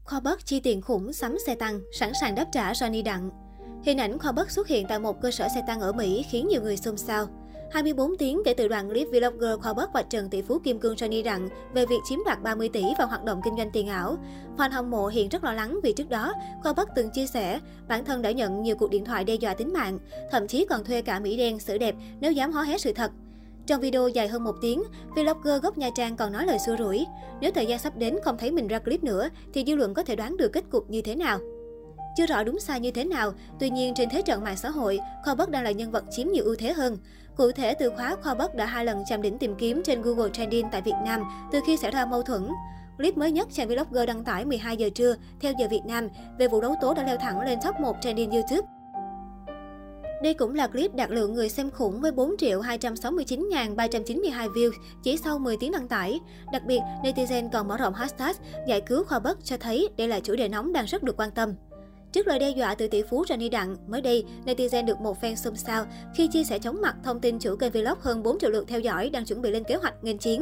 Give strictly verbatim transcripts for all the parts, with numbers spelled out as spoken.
Khoa Bắc chi tiền khủng sắm xe tăng, sẵn sàng đáp trả Johnny Đặng. Hình ảnh Khoa Bắc xuất hiện tại một cơ sở xe tăng ở Mỹ khiến nhiều người xôn xao. hai mươi bốn tiếng kể từ đoạn clip vlogger Khoa Bắc vạch trần tỷ phú kim cương Johnny Đặng về việc chiếm đoạt ba mươi tỷ và hoạt động kinh doanh tiền ảo. Fan hâm mộ hiện rất lo lắng vì trước đó, Khoa Bắc từng chia sẻ bản thân đã nhận nhiều cuộc điện thoại đe dọa tính mạng, thậm chí còn thuê cả Mỹ đen xử đẹp nếu dám hó hé sự thật. Trong video dài hơn một tiếng, vlogger gốc Nha Trang còn nói lời xua rủi. Nếu thời gian sắp đến không thấy mình ra clip nữa, thì dư luận có thể đoán được kết cục như thế nào. Chưa rõ đúng sai như thế nào, tuy nhiên trên thế trận mạng xã hội, Khoa Bắc đang là nhân vật chiếm nhiều ưu thế hơn. Cụ thể, từ khóa Khoa Bắc đã hai lần chạm đỉnh tìm kiếm trên Google Trending tại Việt Nam từ khi xảy ra mâu thuẫn. Clip mới nhất chàng vlogger đăng tải mười hai giờ trưa theo giờ Việt Nam về vụ đấu tố đã leo thẳng lên top một trending YouTube. Đây cũng là clip đạt lượng người xem khủng với bốn triệu hai trăm sáu mươi chín nghìn ba trăm chín mươi hai view chỉ sau mười tiếng đăng tải. Đặc biệt, netizen còn mở rộng hashtag giải cứu Khoa Bắc cho thấy đây là chủ đề nóng đang rất được quan tâm. Trước lời đe dọa từ tỷ phú Johnny Đặng, mới đây, netizen được một fan xôn xao khi chia sẻ chóng mặt thông tin chủ kênh vlog hơn bốn triệu lượt theo dõi đang chuẩn bị lên kế hoạch nghênh chiến.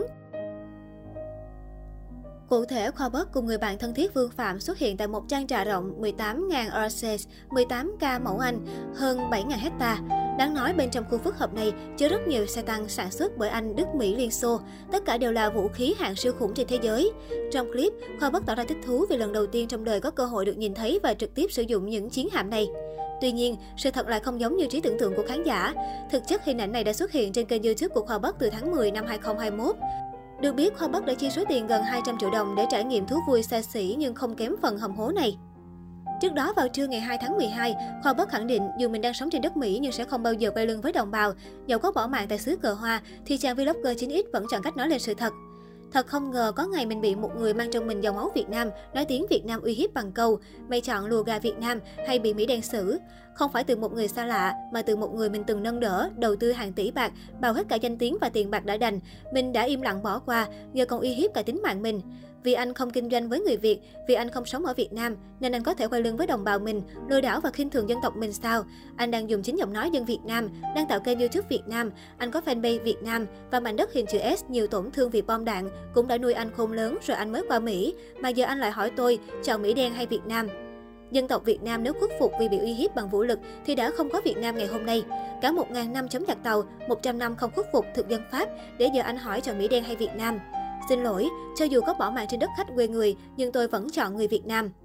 Cụ thể, Khoa Bắc cùng người bạn thân thiết Vương Phạm xuất hiện tại một trang trại rộng mười tám nghìn acres, mười tám ca mẫu Anh, hơn bảy nghìn hecta. Đáng nói, bên trong khu phức hợp này chứa rất nhiều xe tăng sản xuất bởi Anh, Đức, Mỹ, Liên Xô. Tất cả đều là vũ khí hạng siêu khủng trên thế giới. Trong clip, Khoa Bắc tỏ ra thích thú vì lần đầu tiên trong đời có cơ hội được nhìn thấy và trực tiếp sử dụng những chiến hạm này. Tuy nhiên, sự thật lại không giống như trí tưởng tượng của khán giả. Thực chất, hình ảnh này đã xuất hiện trên kênh YouTube của Khoa Bắc từ tháng mười năm hai nghìn không trăm hai mươi mốt. Được biết, Khoa Bắc đã chi số tiền gần hai trăm triệu đồng để trải nghiệm thú vui xa xỉ nhưng không kém phần hầm hố này. Trước đó, vào trưa ngày hai tháng mười hai, Khoa Bắc khẳng định dù mình đang sống trên đất Mỹ nhưng sẽ không bao giờ quay lưng với đồng bào. Dẫu có bỏ mạng tại xứ cờ hoa, thì chàng vlogger chín x vẫn chọn cách nói lên sự thật. Thật không ngờ có ngày mình bị một người mang trong mình dòng máu Việt Nam, nói tiếng Việt Nam uy hiếp bằng câu mày chọn lùa gà Việt Nam hay bị Mỹ đen xử. Không phải từ một người xa lạ, mà từ một người mình từng nâng đỡ, đầu tư hàng tỷ bạc, bào hết cả danh tiếng và tiền bạc đã đành. Mình đã im lặng bỏ qua, giờ còn uy hiếp cả tính mạng mình. Vì anh không kinh doanh với người Việt, vì anh không sống ở Việt Nam, nên anh có thể quay lưng với đồng bào mình, lừa đảo và khinh thường dân tộc mình sao? Anh đang dùng chính giọng nói dân Việt Nam, đang tạo kênh YouTube Việt Nam, anh có fanpage Việt Nam và mảnh đất hình chữ S nhiều tổn thương vì bom đạn cũng đã nuôi anh khôn lớn rồi anh mới qua Mỹ, mà giờ anh lại hỏi tôi chọn Mỹ đen hay Việt Nam? Dân tộc Việt Nam nếu khuất phục vì bị uy hiếp bằng vũ lực thì đã không có Việt Nam ngày hôm nay. Cả một nghìn năm chống giặc Tàu, một trăm năm không khuất phục thực dân Pháp, để giờ anh hỏi chọn Mỹ đen hay Việt Nam? Xin lỗi, cho dù có bỏ mạng trên đất khách quê người, nhưng tôi vẫn chọn người Việt Nam.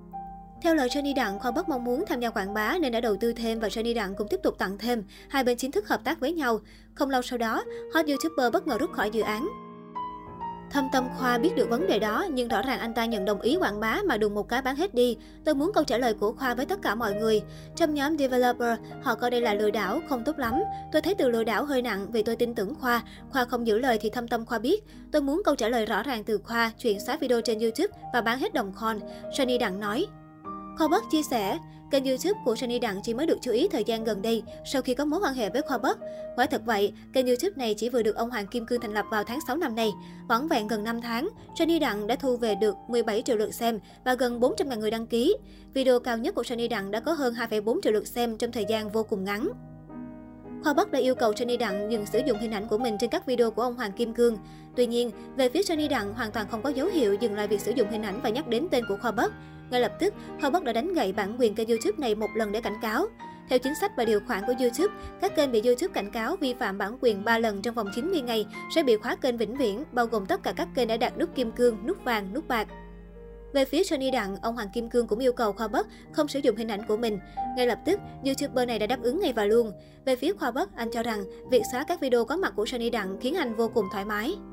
Theo lời Johnny Đặng, Khoa Bắc mong muốn tham gia quảng bá nên đã đầu tư thêm và Johnny Đặng cũng tiếp tục tặng thêm. Hai bên chính thức hợp tác với nhau. Không lâu sau đó, hot YouTuber bất ngờ rút khỏi dự án. Thâm tâm Khoa biết được vấn đề đó, nhưng rõ ràng anh ta nhận đồng ý quảng bá mà đùng một cái bán hết đi. Tôi muốn câu trả lời của Khoa với tất cả mọi người. Trong nhóm developer, họ coi đây là lừa đảo, không tốt lắm. Tôi thấy từ lừa đảo hơi nặng vì tôi tin tưởng Khoa. Khoa không giữ lời thì thâm tâm Khoa biết. Tôi muốn câu trả lời rõ ràng từ Khoa, chuyện xóa video trên YouTube và bán hết đồng coin, Johnny Đặng nói. Khoa Bắc chia sẻ, kênh YouTube của Johnny Đặng chỉ mới được chú ý thời gian gần đây sau khi có mối quan hệ với Khoa Bắc. Quả thật vậy, kênh YouTube này chỉ vừa được ông Hoàng Kim Cương thành lập vào tháng sáu năm nay. Vỏn vẹn gần năm tháng, Johnny Đặng đã thu về được mười bảy triệu lượt xem và gần bốn trăm nghìn người đăng ký. Video cao nhất của Johnny Đặng đã có hơn hai phẩy bốn triệu lượt xem trong thời gian vô cùng ngắn. Khoa Bắc đã yêu cầu Johnny Đặng dừng sử dụng hình ảnh của mình trên các video của ông Hoàng Kim Cương. Tuy nhiên, về phía Johnny Đặng hoàn toàn không có dấu hiệu dừng lại việc sử dụng hình ảnh và nhắc đến tên của Khoa Bắc. Ngay lập tức, Khoa Bắc đã đánh gậy bản quyền kênh YouTube này một lần để cảnh cáo. Theo chính sách và điều khoản của YouTube, các kênh bị YouTube cảnh cáo vi phạm bản quyền ba lần trong vòng chín mươi ngày sẽ bị khóa kênh vĩnh viễn, bao gồm tất cả các kênh đã đạt nút kim cương, nút vàng, nút bạc. Về phía Johnny Đặng, ông Hoàng Kim Cương cũng yêu cầu Khoa Bắc không sử dụng hình ảnh của mình. Ngay lập tức, YouTuber này đã đáp ứng ngay và luôn. Về phía Khoa Bắc, anh cho rằng việc xóa các video có mặt của Johnny Đặng khiến anh vô cùng thoải mái.